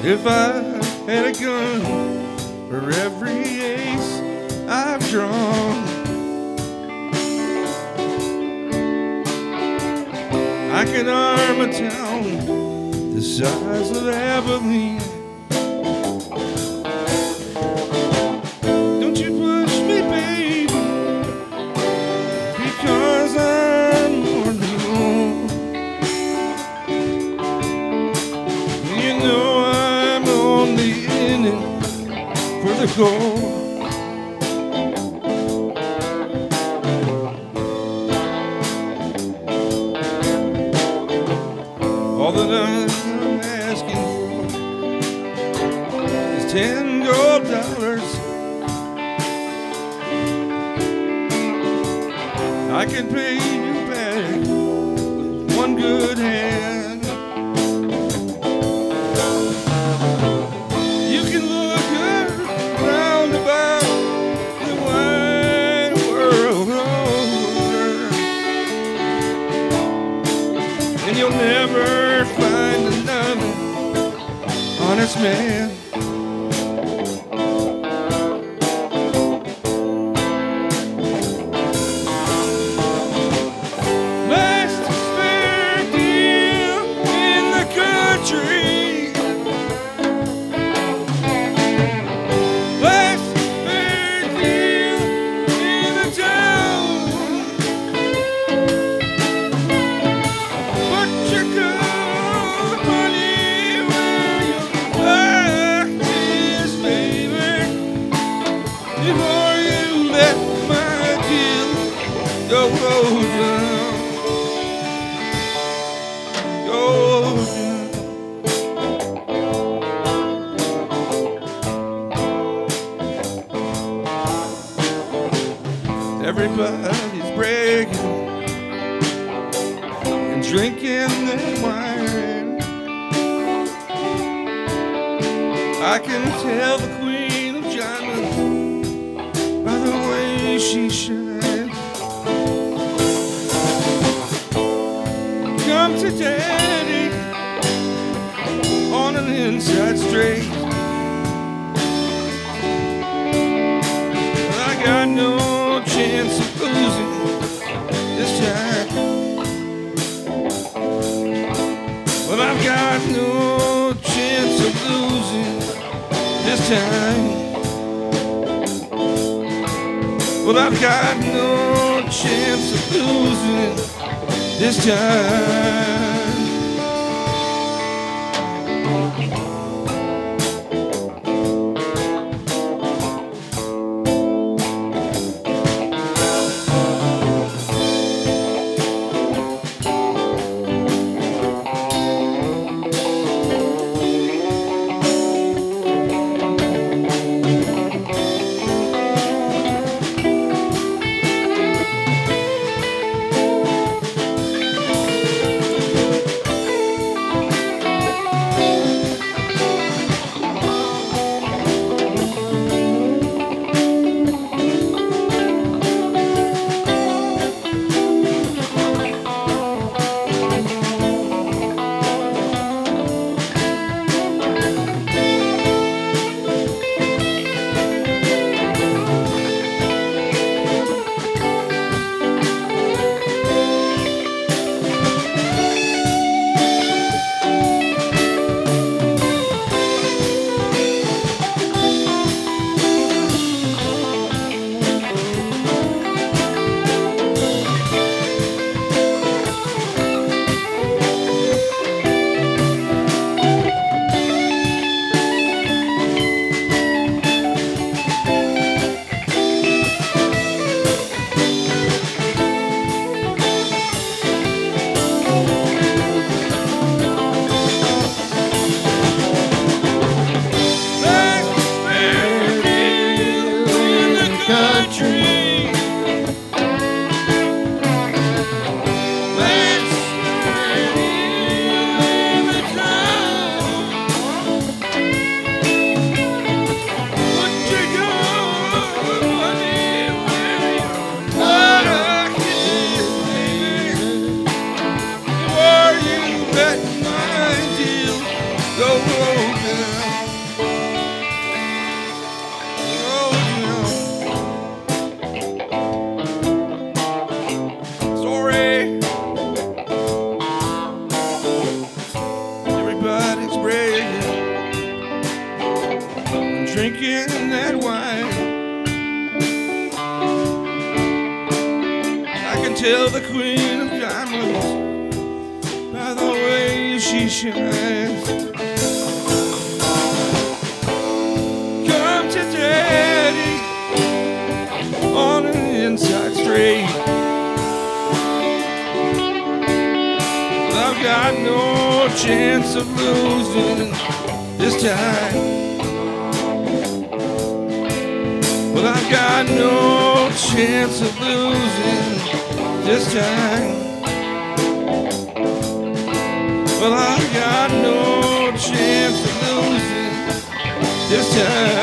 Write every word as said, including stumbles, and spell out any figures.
If I had a gun for every ace I've drawn, I could arm a town the size of Abilene. Don't you push me, baby, because I'm only one. You know I'm only in it for the gold. All that I'm asking for is ten gold dollars. I can pay you back with one good hand. You can look around about the wide world over, and you'll never find another honest man. Last fair deal in the country, last fair deal in the town. Put your company where your heart is, baby, before you let my deal go down, go down. Everybody's bragging and drinking their wine. I can tell the Queen of Diamonds by the way she shines. Come to Daddy on an inside straight. I got no chance of losing this time. Well, I've got no chance of losing this time. Well, I've got no chance of losing this time. can tell the queen of diamonds by the way she shines. Come to daddy on an inside straight. I've got no chance of losing this time. Well, I've got no chance of losing this time. Well, I've got no chance of losing this time.